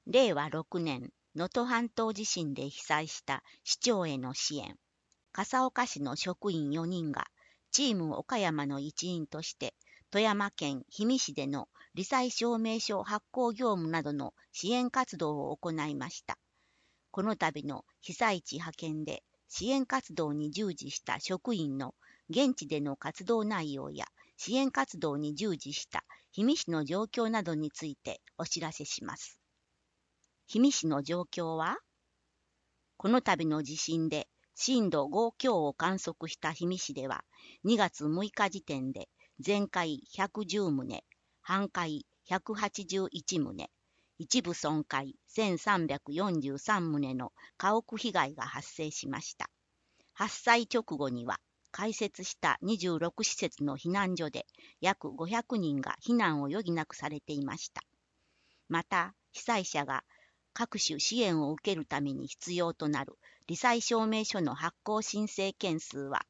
令和6年、能登半島地震で被災した市長への支援。笠岡市の職員4人が、チーム岡山の一員として、富山県氷見市での罹災証明書発行業務などの支援活動を行いました。この度の被災地派遣で支援活動に従事した職員の現地での活動内容や支援活動に従事した氷見市の状況などについてお知らせします。氷見市の状況は、この度の地震で震度5強を観測した氷見市では、2月6日時点で全壊110棟、半壊181棟、一部損壊1343棟の家屋被害が発生しました。発災直後には、開設した26施設の避難所で約500人が避難を余儀なくされていました。また、被災者が各種支援を受けるために必要となる罹災証明書の発行申請件数は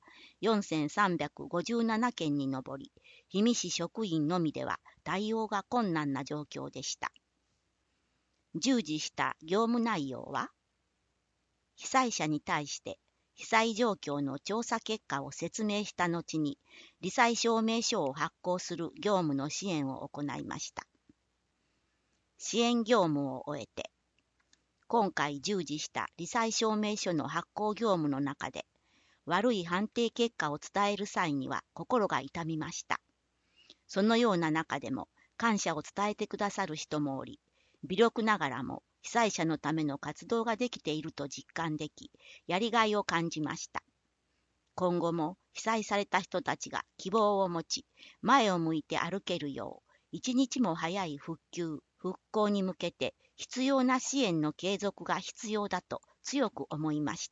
4357件に上り、氷見市職員のみでは対応が困難な状況でした。従事した業務内容は、被災者に対して被災状況の調査結果を説明した後に、罹災証明書を発行する業務の支援を行いました。支援業務を終えて、今回従事した罹災証明書の発行業務の中で、悪い判定結果を伝える際には心が痛みました。そのような中でも感謝を伝えてくださる人もおり、微力ながらも被災者のための活動ができていると実感でき、やりがいを感じました。今後も被災された人たちが希望を持ち、前を向いて歩けるよう、一日も早い復旧・復興に向けて必要な支援の継続が必要だと強く思いました。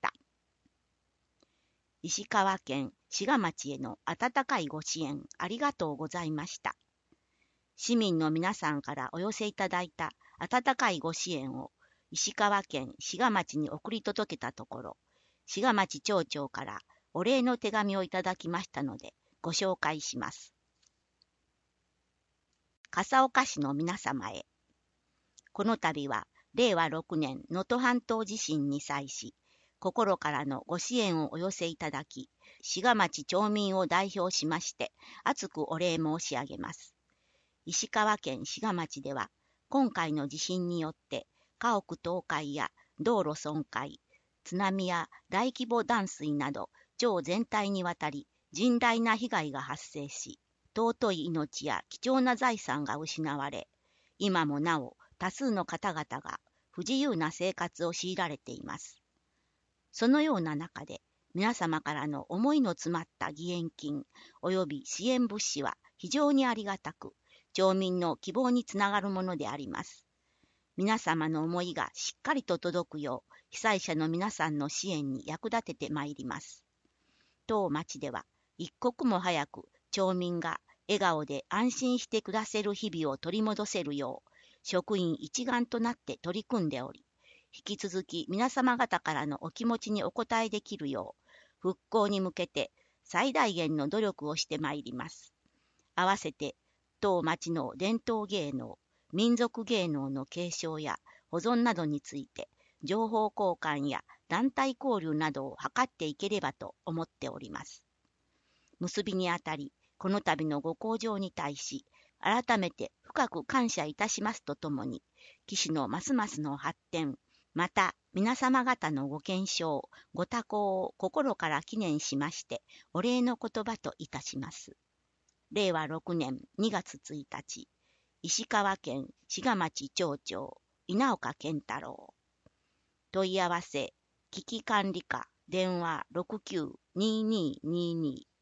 石川県志賀町への温かいご支援ありがとうございました。市民の皆さんからお寄せいただいた温かいご支援を石川県志賀町に送り届けたところ、志賀町町長からお礼の手紙をいただきましたのでご紹介します。笠岡市の皆様へ。この度は令和6年能登半島地震に際し、心からのご支援をお寄せいただき、志賀町町民を代表しまして厚くお礼申し上げます。石川県志賀町では、今回の地震によって家屋倒壊や道路損壊、津波や大規模断水など町全体にわたり甚大な被害が発生し、尊い命や貴重な財産が失われ、今もなお多数の方々が不自由な生活を強いられています。そのような中で、皆様からの思いの詰まった義援金及び支援物資は非常にありがたく、町民の希望につながるものであります。皆様の思いがしっかりと届くよう、被災者の皆さんの支援に役立ててまいります。当町では、一刻も早く町民が笑顔で安心して暮らせる日々を取り戻せるよう、職員一丸となって取り組んでおり、引き続き皆様方からのお気持ちにお応えできるよう、復興に向けて最大限の努力をしてまいります。合わせて、当町の伝統芸能、民族芸能の継承や保存などについて、情報交換や団体交流などを図っていければと思っております。結びにあたり、この度のご厚情に対し、改めて深く感謝いたしますとともに、岸のますますの発展、また皆様方のご健勝、ご多幸を心から祈念しまして、お礼の言葉といたします。令和6年2月1日、石川県志賀町町長、稲岡健太郎。問い合わせ、危機管理課、電話69-2222